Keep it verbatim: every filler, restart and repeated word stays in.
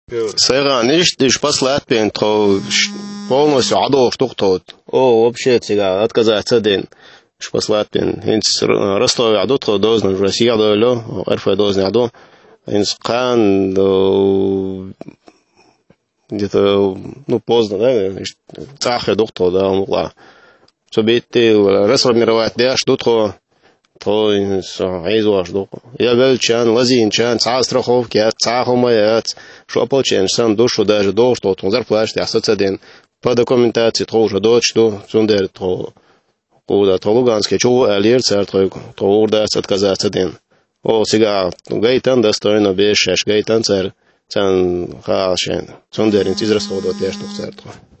Сайганиш, ты ж послать пен, то полностью адов штуктот. О, вообще сега отказаться день. Ж послать пен. Инс Ростов аду то дозна, Россия доло, РФ дозна аду. Инс Кан где-то, ну, поздно, да, цахе доктор, да, могла. Собите расформировать, да, что то то عايزوا أشدوق يا بلشان لازين شان ساعة страховки ساعة هميات شو أبلشان سام دوش شو داج دوش تو تنظر فلاش تحسد دين по документации тоже дочь то сундер то куда то луганский чего алир церковь то урда отказаться дин о сега гайтан достойно бешеш гайтан цер цан хашен сундер из расходов теж то церковь